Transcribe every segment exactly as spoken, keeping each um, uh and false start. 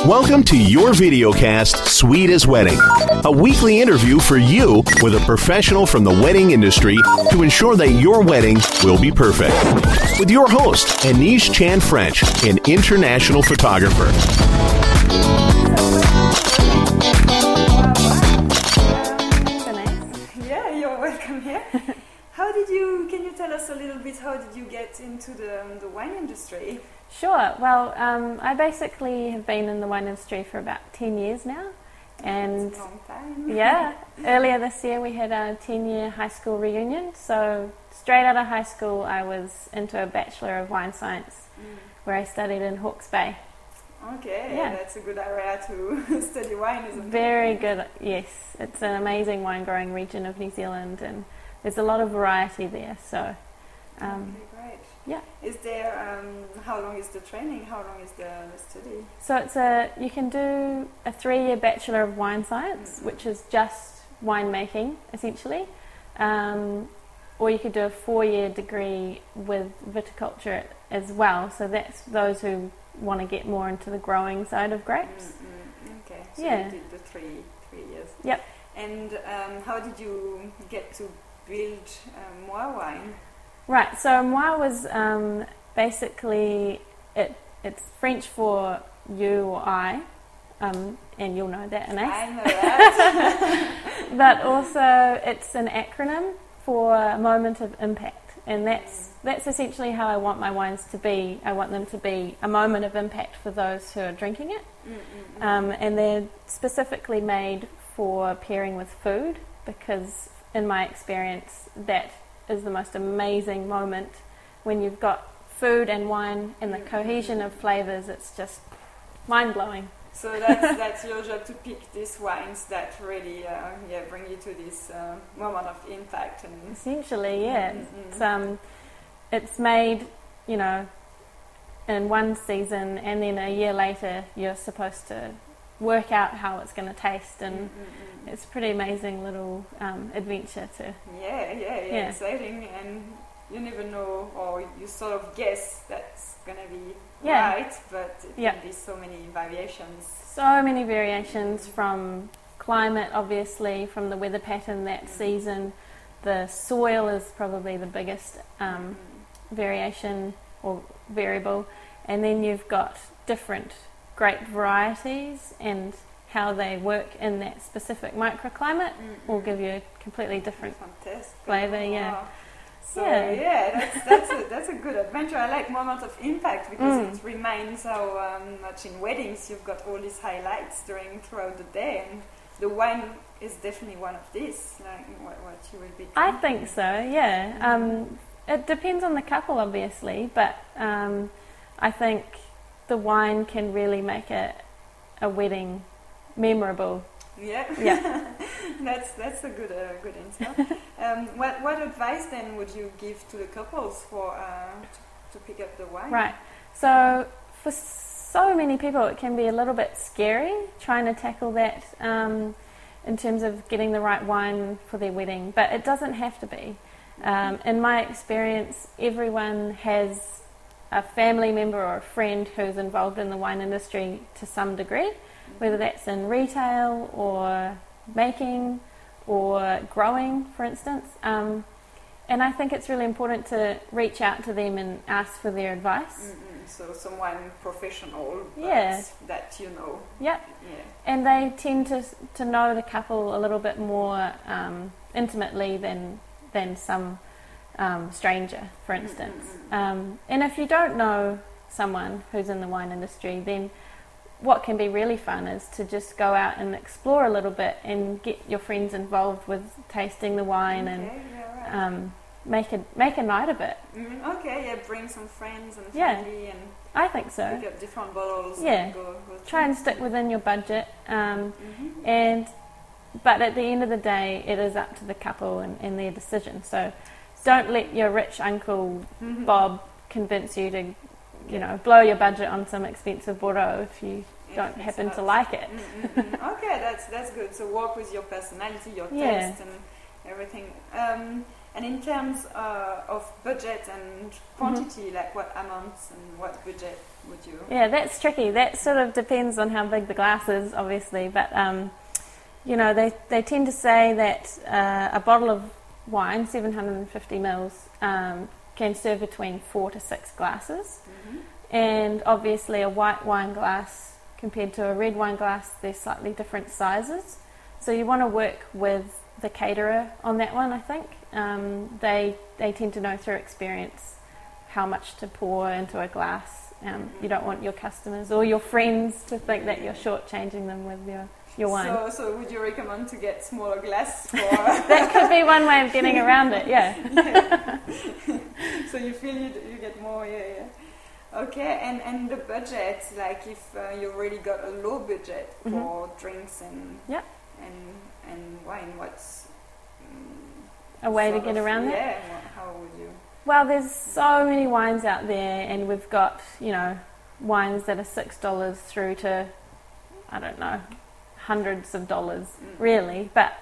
Welcome to your videocast, Sweet as Wedding, a weekly interview for you with a professional from the wedding industry to ensure that your wedding will be perfect. With your host, Anish Chan French, an international photographer. Yeah, you're welcome here. How did you, can you tell us a little bit, how did you get into the, um, the wine industry? Sure. Well, um, I basically have been in the wine industry for about ten years now. And That's a long time. yeah, earlier this year we had a ten-year high school reunion. So straight out of high school I was into a Bachelor of Wine Science mm. where I studied in Hawke's Bay. Okay, yeah. That's a good area to study wine, isn't it? Very good, yes. It's an amazing wine growing region of New Zealand and there's a lot of variety there. So, um, okay, great. Yeah. Is there, um, how long is the training? How long is the, the study? So it's a, you can do a three-year Bachelor of Wine Science, mm-hmm. which is just winemaking, essentially. Um, or you could do a four-year degree with viticulture as well. So that's those who want to get more into the growing side of grapes. Mm-hmm. Okay, so yeah. you did the three, three years. Yep. And um, how did you get to build um, Moi wine? Right, so Moi was um, basically, it, it's French for you or I, um, and you'll know that, Anaïs. I know that. But also it's an acronym for Moment of Impact, and that's, that's essentially how I want my wines to be. I want them to be a moment of impact for those who are drinking it, mm-hmm. um, and they're specifically made for pairing with food, because in my experience that is the most amazing moment when you've got food and wine and the mm-hmm. cohesion of flavours. It's just mind-blowing. So that's, that's your job, to pick these wines that really uh, yeah, bring you to this uh, moment of impact. And essentially, yeah. Mm-hmm. It's, um, it's made, you know, in one season, and then a year later you're supposed to work out how it's going to taste, and mm-hmm. it's a pretty amazing little um, adventure to yeah, yeah, yeah, yeah, exciting, and you never know, or you sort of guess that's going to be yeah. right, but it yeah. can be so many variations. So many variations from climate, obviously, from the weather pattern that mm-hmm. season. The soil is probably the biggest um, mm-hmm. variation or variable, and then you've got different grape varieties and how they work in that specific microclimate mm-hmm. will give you a completely different Fantastic. flavour. Yeah. Wow. So yeah, yeah, that's that's a, that's a good adventure. I like Moment of Impact because mm. it reminds how um, much in weddings you've got all these highlights during throughout the day, and the wine is definitely one of these. Like what, what you will be drinking. I think so. Yeah. Mm-hmm. Um, it depends on the couple, obviously, but um, I think the wine can really make a a wedding memorable. Yeah, yeah. that's that's a good uh, good answer. um, what what advice then would you give to the couples for uh, to, to pick up the wine? Right. So for so many people, it can be a little bit scary trying to tackle that um, in terms of getting the right wine for their wedding, but it doesn't have to be. Um, in my experience, everyone has a family member or a friend who's involved in the wine industry to some degree, whether that's in retail or making or growing, for instance. Um, and I think it's really important to reach out to them and ask for their advice. Mm-hmm. So someone professional but yeah. that you know. Yep. Yeah. And they tend to to know the couple a little bit more um, intimately than than some um, stranger, for instance. Mm-hmm. Um, and if you don't know someone who's in the wine industry, then what can be really fun is to just go out and explore a little bit and get your friends involved with tasting the wine okay, and yeah, right. um, make a make a night of it. Mm, okay, yeah, bring some friends and Yeah. family and I think so. pick up different bottles. Yeah. And go, go Try and stick within your budget. Um, mm-hmm. and but at the end of the day, it is up to the couple and, and their decision. So don't let your rich uncle mm-hmm. Bob convince you to, you know, blow your budget on some expensive Bordeaux if you if don't it's happen not. to like it. Mm-hmm. Okay, that's that's good. So work with your personality, your Yeah. taste, and everything. Um, and in terms uh, of budget and quantity, mm-hmm. like what amounts and what budget would you? Yeah, that's tricky. That sort of depends on how big the glass is, obviously. But, um, you know, they, they tend to say that uh, a bottle of wine, seven hundred fifty mils, um, can serve between four to six glasses. Mm-hmm. And obviously a white wine glass compared to a red wine glass, they're slightly different sizes. So you want to work with the caterer on that one, I think. Um, they they tend to know through experience how much to pour into a glass. Um, you don't want your customers or your friends to think that you're shortchanging them with your, your wine. So, so would you recommend to get smaller glass for... That could be one way of getting around it, yeah. yeah. So you feel you, you get more, yeah, yeah. Okay, and, and the budget, like if uh, you already got a low budget for mm-hmm. drinks and, yep. and and wine, what's... Um, a way to get of, around yeah, that? Yeah, how would you... Well, there's so many wines out there, and we've got, you know, wines that are six dollars through to, I don't know, hundreds of dollars, mm. really. But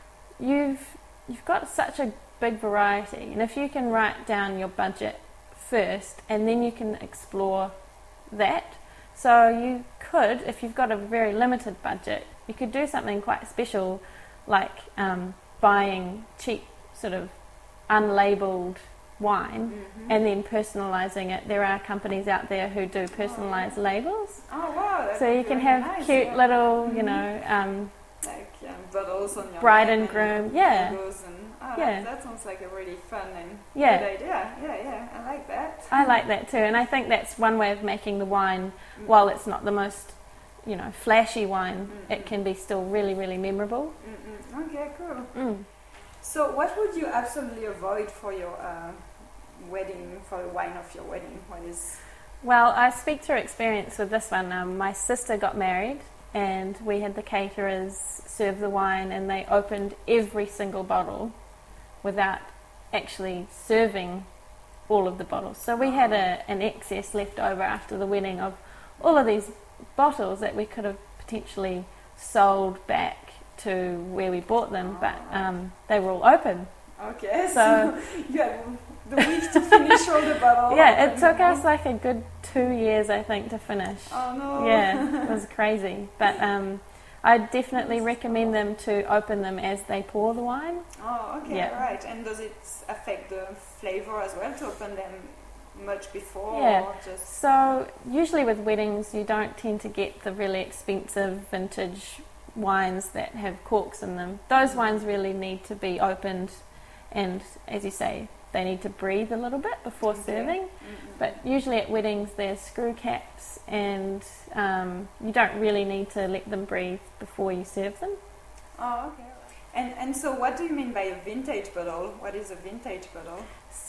you've you've got such a big variety, and if you can write down your budget first, and then you can explore that. So you could, if you've got a very limited budget, you could do something quite special, like um, buying cheap, sort of unlabeled wine mm-hmm. and then personalising it. There are companies out there who do personalised oh. labels. Oh wow! So you can have nice, cute yeah. little, mm-hmm. you know, um, like um, bottles on your bride and groom. And yeah. And, oh, yeah. That, that sounds like a really fun and yeah. good idea. Yeah, yeah, I like that. I like that too, and I think that's one way of making the wine. Mm-hmm. While it's not the most, you know, flashy wine, mm-hmm. it can be still really, really memorable. Mm-hmm. Okay, cool. Mm. So, what would you absolutely avoid for your uh, wedding, for the wine of your wedding? What is? Well, I speak through experience with this one. Um, my sister got married, and we had the caterers serve the wine, and they opened every single bottle without actually serving all of the bottles. So we had a, an excess left over after the wedding of all of these bottles that we could have potentially sold back to where we bought them, but um, they were all open. Okay, so, so you had the week to finish all the bottles. Yeah, it took us like a good two years, I think, to finish. Oh no! Yeah, it was crazy. But um, I definitely recommend them to open them as they pour the wine. Oh, okay, yeah. right. And does it affect the flavor as well to open them much before? Yeah. Or just so usually with weddings, you don't tend to get the really expensive vintage wines that have corks in them. Those wines really need to be opened, and as you say, they need to breathe a little bit before okay. serving. Mm-hmm. But usually at weddings there's screw caps, and um, you don't really need to let them breathe before you serve them. Oh, okay. And and so what do you mean by a vintage bottle? What is a vintage bottle?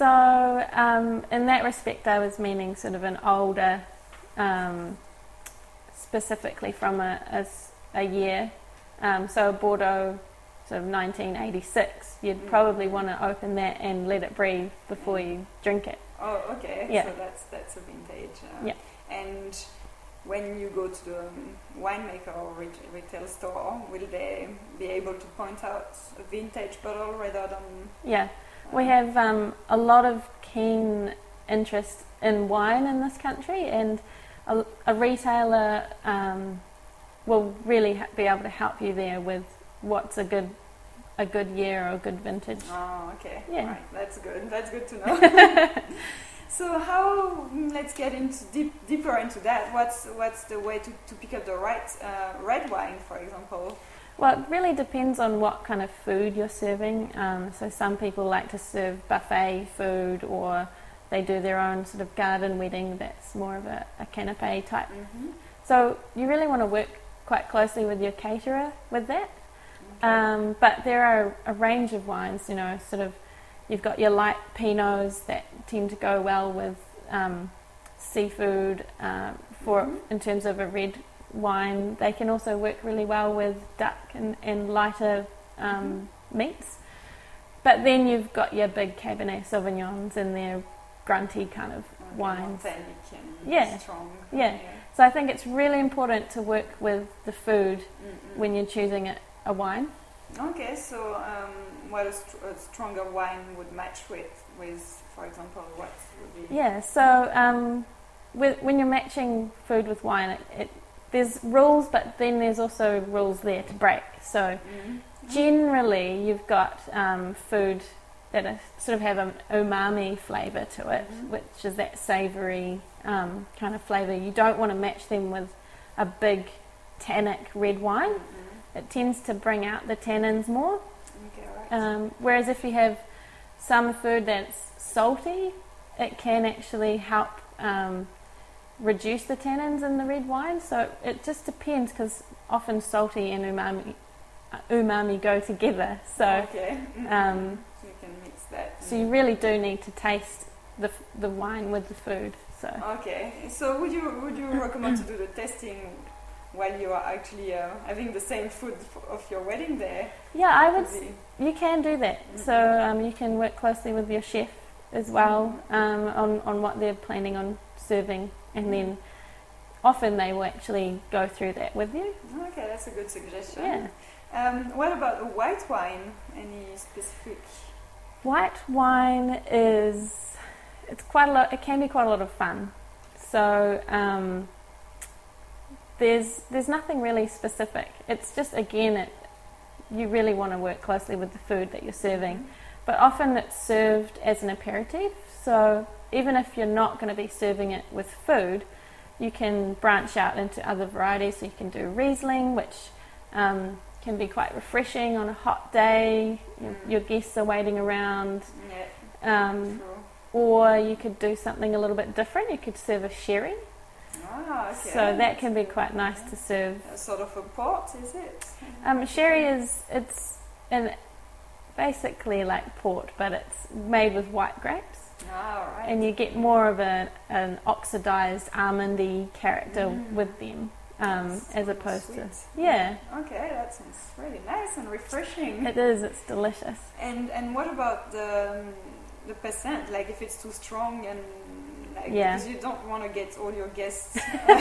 So um, in that respect I was meaning sort of an older, um, specifically from a, a, a year. Um, so a Bordeaux sort of nineteen eighty-six, you'd mm. probably want to open that and let it breathe before you drink it. Oh, okay. Yeah. So that's that's a vintage. Uh, yeah. And when you go to the um, winemaker or re- retail store, will they be able to point out a vintage bottle rather than? Yeah, uh, we have um, a lot of keen interest in wine in this country, and a, a retailer um, will really ha- be able to help you there with what's a good a good year or a good vintage. Oh, okay. Yeah. Right. That's good. That's good to know. So how, let's get into deep, deeper into that. What's what's the way to, to pick up the right uh, red wine, for example? Well, it really depends on what kind of food you're serving. Um, so some people like to serve buffet food, or they do their own sort of garden wedding that's more of a, a canapé type. Mm-hmm. So you really want to work quite closely with your caterer with that. Okay. Um, but there are a range of wines, you know, sort of, you've got your light Pinots that tend to go well with um, seafood. Uh, for mm-hmm. in terms of a red wine, they can also work really well with duck and, and lighter um, mm-hmm. meats. But then you've got your big Cabernet Sauvignons and their grunty kind of okay, wines. And yeah. strong. Yeah. yeah. So I think it's really important to work with the food mm-mm. when you're choosing a, a wine. Okay, so um, what a, st- a stronger wine would match with, with, for example, what would be? Yeah, so um, with, when you're matching food with wine, it, it, there's rules, but then there's also rules there to break. So Mm-hmm. generally, you've got um, food that are, sort of have an umami flavour to it, Mhm. which is that savoury um, kind of flavour. You don't want to match them with a big tannic red wine. Mm-hmm. It tends to bring out the tannins more. Okay, right. Um, whereas if you have some food that's salty, it can actually help um, reduce the tannins in the red wine. So it just depends, because often salty and umami, uh, umami go together. So okay. Mhm. um, So you can mix that. so you really do need to taste the f- the wine with the food. So Okay. So would you would you recommend to do the testing while you are actually uh, having the same food f- of your wedding there? yeah, I would. Could s- be- You can do that. So um, you can work closely with your chef as well um, on on what they're planning on serving, and then often they will actually go through that with you. Okay, that's a good suggestion. Yeah. Um, what about a white wine? Any specific? White wine is it's quite a lot. It can be quite a lot of fun. So um, there's there's nothing really specific. It's just again, it, you really want to work closely with the food that you're serving. But often it's served as an aperitif. So even if you're not going to be serving it with food, you can branch out into other varieties. So you can do Riesling, which um, can be quite refreshing on a hot day. Your, Mm. your guests are waiting around. Yeah, Um, true. or you could do something a little bit different. You could serve a sherry. Ah, okay. So that can be quite nice to serve. A sort of a port, is it? Um, sherry is it's an, basically like port, but it's made with white grapes. Ah, right. And you get more of a, an oxidized almondy character Mm. with them, um, That's as really opposed to sweet. yeah, Okay, that sounds really nice and refreshing. it is. It's delicious. And and what about the um, the percent? Like if it's too strong and like Yeah. because you don't want to get all your guests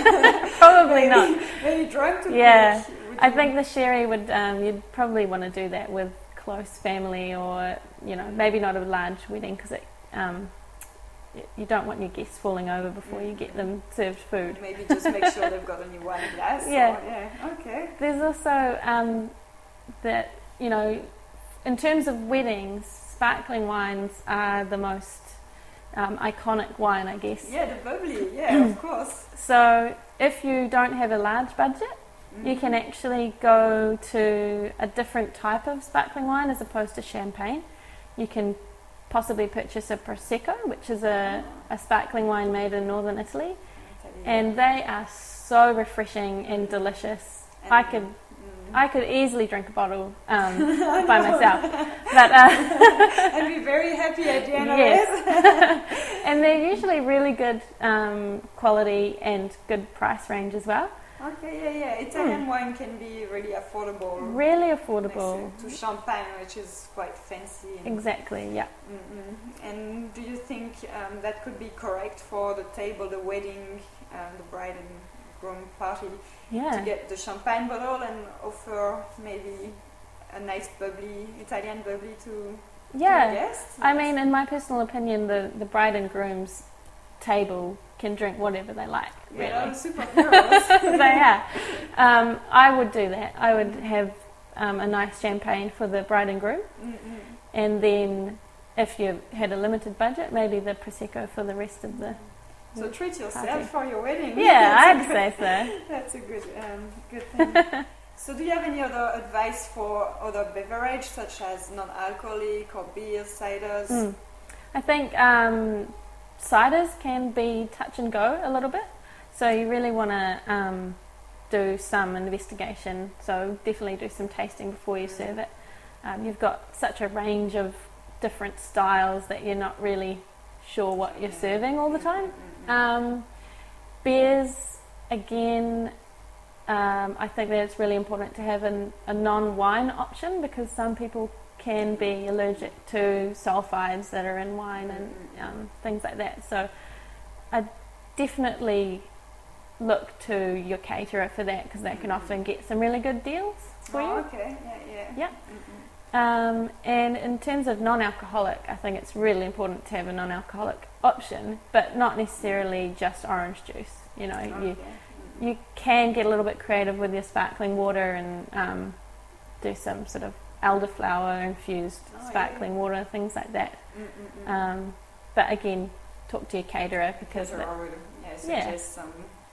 Probably very, not. very drunk. To Yeah. drink. Would I you- think the sherry would. Um, you'd probably want to do that with close family, or you know, maybe not a large wedding, because it. Um, y- you don't want your guests falling over before you get them served food. maybe just make sure they've got a new wine glass. Yeah. Or, yeah. Okay. There's also um, that, you know, in terms of weddings, sparkling wines are the most um, iconic wine, I guess. Yeah, the bubbly. Yeah, of course. So if you don't have a large budget, you can actually go to a different type of sparkling wine as opposed to champagne. You can possibly purchase a Prosecco, which is a, a sparkling wine made in northern Italy, and they are so refreshing and delicious. And- I could Mm. I could easily drink a bottle um, by myself, but uh, and be very happy at the end Yes. of it. and they're usually really good um, quality and good price range as well. Okay, yeah, yeah. Italian wine can be really affordable. Really next affordable. to champagne, which is quite fancy. And, Exactly. Yeah. Mm-mm. And do you think um, that could be correct for the table, the wedding, um, the bride and groom party, to Yeah. get the champagne bottle and offer maybe a nice bubbly, Italian bubbly to, to the Yeah. guests? I mean, in my personal opinion, the, the bride and groom's table can drink whatever they like, You really. know, superheroes. They are. Um, I would do that. I would have um, a nice champagne for the bride and groom, Mm-mm. and then if you had a limited budget, maybe the Prosecco for the rest of the... So treat yourself Party. for your wedding. Yeah, That's a I'd good- say so. That's a good, um, good thing. So, do you have any other advice for other beverage, such as non-alcoholic or beers, ciders? Mm. I think um, ciders can be touch and go a little bit, so you really want to um, do some investigation. So definitely do some tasting before you serve it. Um, you've got such a range of different styles that you're not really sure what you're serving all the time. Um, beers, again, um, I think that it's really important to have an, a non-wine option, because some people can be allergic to sulfides that are in wine and um, things like that. So I definitely look to your caterer for that, because they can often get some really good deals for Oh, you. okay, yeah, yeah. Yeah. Mm-mm. Um, and in terms of non-alcoholic, I think it's really important to have a non-alcoholic option, but not necessarily just orange juice. You know, Okay. you you can get a little bit creative with your sparkling water and um, do some sort of elderflower infused Oh, sparkling yeah. water, things like that. Mm-mm-mm. Um, but again, talk to your caterer because Because that, already, yeah, Yeah. suggest some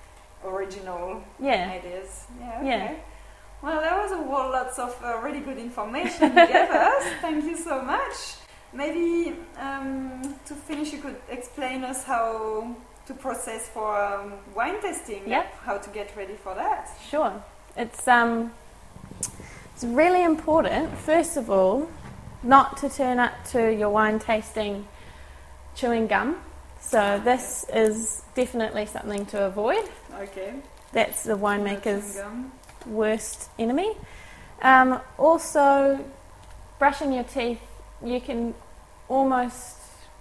original yeah, ideas. Yeah, okay. Yeah. Well, that was a whole lots of uh, really good information you gave us. Thank you so much. Maybe um, to finish, you could explain us how to process for um, wine testing. Yeah. How to get ready for that. sure. It's um, it's really important. First of all, not to turn up to your wine tasting chewing gum. So this is definitely something to avoid. Okay. That's the winemaker's Chewing gum. worst enemy. Um, also, brushing your teeth, you can almost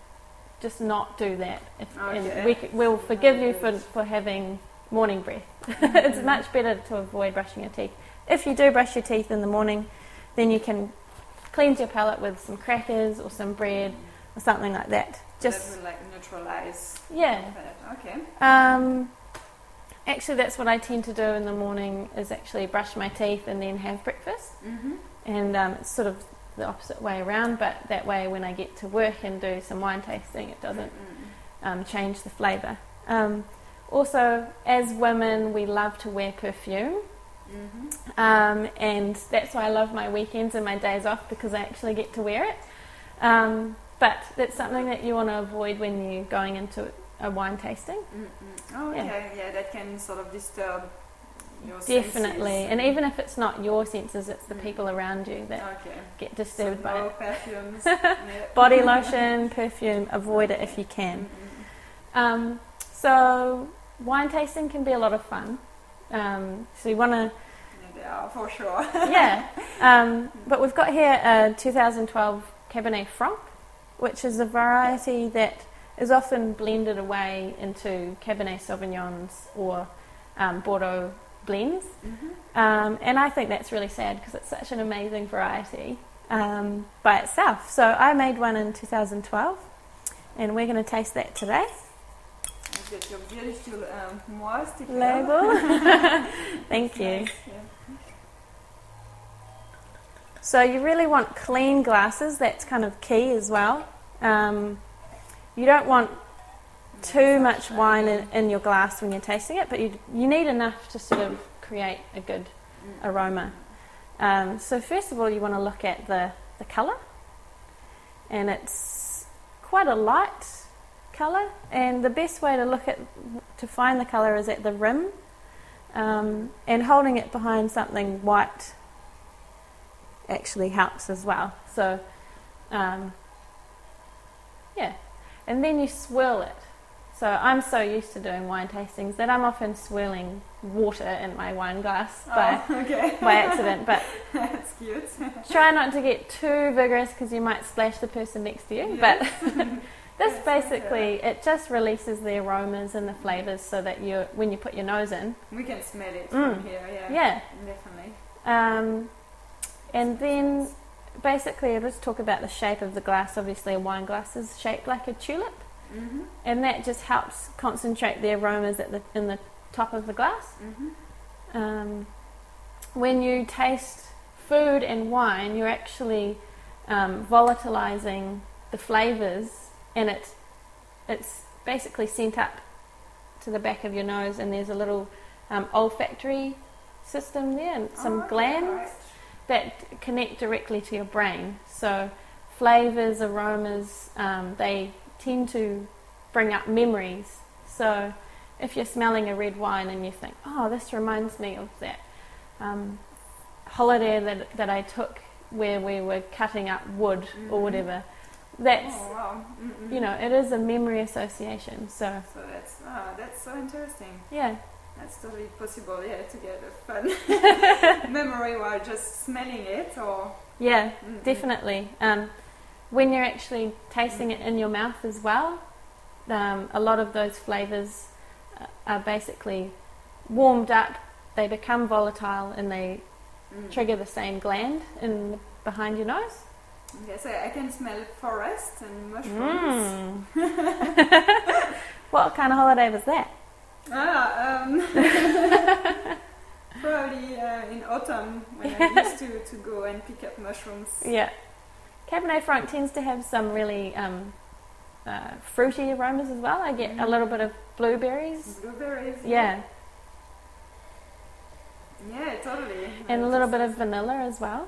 just not do that. If, Okay. and we, c- we'll forgive you for, for having morning breath. It's much better to avoid brushing your teeth. If you do brush your teeth in the morning, then you can cleanse your palate with some crackers or some bread or something like that. Just that will like neutralize. yeah. that. Okay. Um, actually, that's what I tend to do in the morning is actually brush my teeth and then have breakfast. Mm-hmm. And um, it's sort of the opposite way around, but that way when I get to work and do some wine tasting, it doesn't um, change the flavour. Um, also, as women, we love to wear perfume. Mm-hmm. Um, and that's why I love my weekends and my days off because I actually get to wear it. Um, but that's something that you want to avoid when you're going into a wine tasting. Mm-mm. Oh, Yeah. okay. Yeah, that can sort of disturb your Definitely. senses. And even if it's not your senses, it's the Mm. people around you that Okay. get disturbed So by no it. perfumes. Yeah. Body lotion, perfume, avoid it if you can. Mm-mm. Um, so wine tasting can be a lot of fun. Um, so you want to, Yeah, they are for sure. yeah. Um, but we've got here a two thousand twelve Cabernet Franc, which is a variety that is often blended away into Cabernet Sauvignons or um, Bordeaux blends. Mm-hmm. Um, and I think that's really sad because it's such an amazing variety um, by itself. So I made one in two thousand twelve and we're going to taste that today. And get your beautiful um, moi sticker. Label. Thank you. Nice, yeah. So you really want clean glasses, that's kind of key as well. Um, you don't want too much wine in, in your glass when you're tasting it, but you, you need enough to sort of create a good aroma. Um, so first of all, you want to look at the, the colour, and it's quite a light colour, and the best way to look at to find the colour is at the rim, um, and holding it behind something white actually helps as well. So um, yeah, and then you swirl it. So I'm so used to doing wine tastings that I'm often swirling water in my wine glass by, Oh, okay. by accident, but That's cute. try not to get too vigorous because you might splash the person next to you. Yes. But this Yes, basically, it just releases the aromas and the flavours so that you, when you put your nose in, We can smell it Mm. from here, yeah. yeah. Definitely. Um, and then basically I'll just talk about the shape of the glass. Obviously a wine glass is shaped like a tulip, Mm-hmm. and that just helps concentrate the aromas at the, in the top of the glass. Mm-hmm. Um, when you taste food and wine, you're actually um, volatilizing the flavours, and it, it's basically sent up to the back of your nose, and there's a little um, olfactory system there and some Oh, okay, glands right. that connect directly to your brain. So flavours, aromas, um, they tend to bring up memories. So if you're smelling a red wine and you think, oh, this reminds me of that um, holiday that, that I took where we were cutting up wood Mhm. or whatever, that's, Oh, wow. Mm-mm. you know, it is a memory association. So So that's, ah, that's so interesting. yeah, That's totally possible, yeah, to get a fun memory while just smelling it, or... yeah, Mm-mm. definitely. Um, when you're actually tasting it in your mouth as well, um, a lot of those flavours uh, are basically warmed up, they become volatile, and they Mm. trigger the same gland in the behind your nose. Okay, so I can smell forest and mushrooms. Mm. What kind of holiday was that? Ah, um, probably uh, in autumn when I used to, to go and pick up mushrooms. Yeah. Cabernet Franc tends to have some really um, uh, fruity aromas as well. I get mm. a little bit of blueberries. Blueberries. Yeah. Yeah, totally. And a little bit of vanilla as well.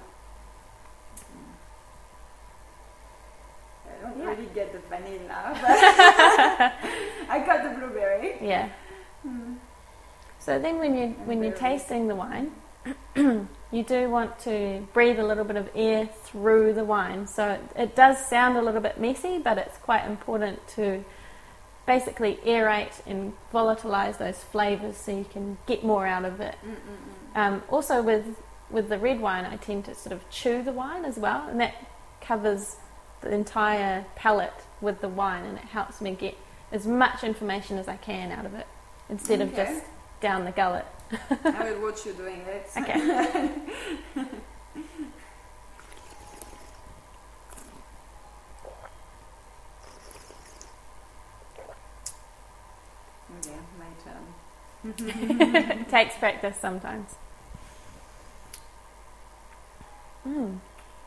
I don't Yeah. really get the vanilla, but I got the blueberry. Yeah. Mm. So then when, you, when you're tasting the wine, you do want to breathe a little bit of air through the wine. So it, it does sound a little bit messy, but it's quite important to basically aerate and volatilize those flavours so you can get more out of it. Um, also with, with the red wine, I tend to sort of chew the wine as well, and that covers the entire palate with the wine, and it helps me get as much information as I can out of it instead Okay. of just down the gullet. I will watch you doing it. Okay. Okay, my turn. It takes practice sometimes. Mm.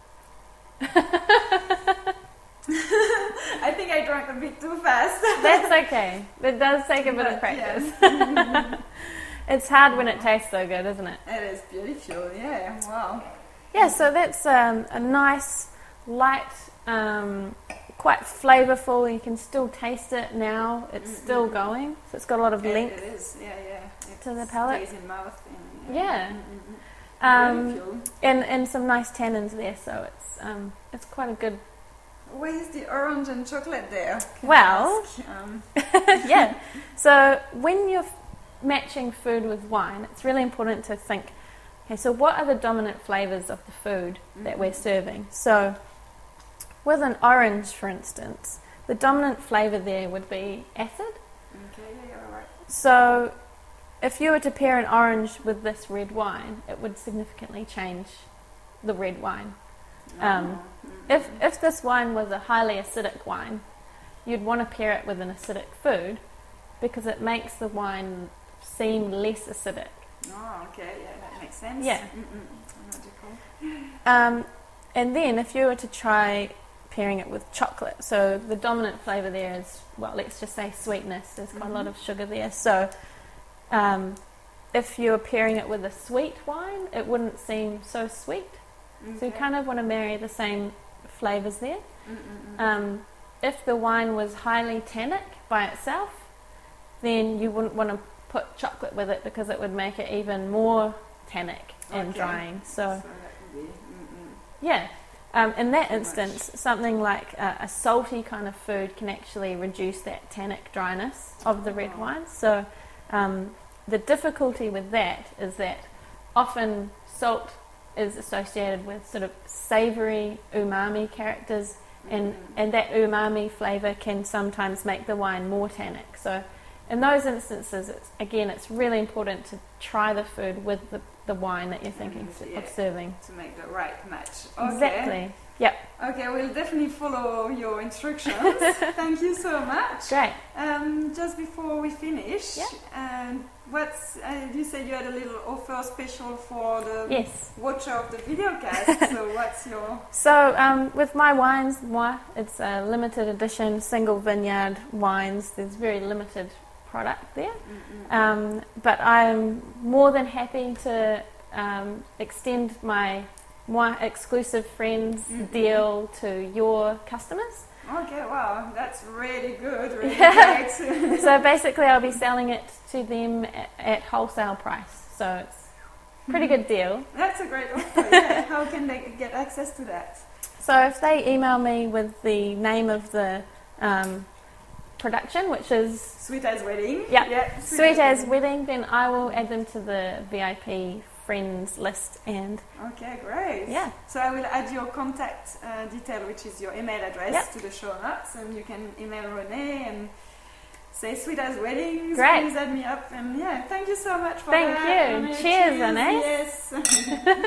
I think I drank a bit too fast. That's okay. It does take a bit But of practice. yes. It's hard when it tastes so good, isn't it? It is beautiful, yeah, wow. Yeah, so that's um, a nice, light, um, quite flavourful. You can still taste it now. It's Mm-mm. still going. So it's got a lot of It, length. it is, yeah, yeah. It To the palate. stays in mouth. And, Yeah. Mm-mm. Um, Beautiful. and, and some nice tannins there, so it's um, it's quite a good... Where is the orange and chocolate there? Can I Well, ask? Um, yeah. So when you're f- matching food with wine, it's really important to think, okay, so what are the dominant flavours of the food that we're serving? So with an orange, for instance, the dominant flavour there would be acid. okay, yeah, yeah, all right. So if you were to pair an orange with this red wine, it would significantly change the red wine. Um, Oh, If if this wine was a highly acidic wine, you'd want to pair it with an acidic food because it makes the wine seem less acidic. oh, okay, yeah, that makes sense. Yeah. Mm-mm. Logical. Um, and then if you were to try pairing it with chocolate, so the dominant flavour there is, well, let's just say sweetness. There's quite a lot of sugar there. So um, if you were pairing it with a sweet wine, it wouldn't seem so sweet. So you Okay. kind of want to marry the same flavours there. Mm-mm-mm. Um, if the wine was highly tannic by itself, then you wouldn't want to put chocolate with it because it would make it even more tannic and Okay. drying. So, So that would be, mm-mm. yeah. Um, in that Too instance, something like a, a salty kind of food can actually reduce that tannic dryness of the red Oh. wine. So um, the difficulty with that is that often salt is associated with sort of savoury umami characters, and, and that umami flavour can sometimes make the wine more tannic. So in those instances, it's, again, it's really important to try the food with the, the wine that you're thinking And, of yeah. serving. To make the right match. Okay. Exactly. Yep. Okay, we'll definitely follow your instructions. Thank you so much. Great. Um, just before we finish, Yeah. um, what's uh, you said you had a little offer special for the Yes. watcher of the video cast. So what's your? So um, with my wines, moi, it's a limited edition single vineyard wines. There's very limited product there. Um, but I'm more than happy to um, extend my moi exclusive friends Mhm. deal to your customers. Okay, wow, that's really good. Really Yeah. great. So basically I'll be selling it to them at, at wholesale price. So it's a pretty good deal. That's a great offer. Yeah. How can they get access to that? So if they email me with the name of the um, production, which is Sweet as wedding. Yeah. yeah Sweet as Wedding, then I will add them to the V I P friends list, and Okay, great. yeah. So I will add your contact uh, detail, which is your email address, Yep. to the show notes, and you can email Renee and say Sweet as Weddings. Great. Please add me up, and yeah, thank you so much for Thank that. you. Renee. Cheers, Renee. Yes.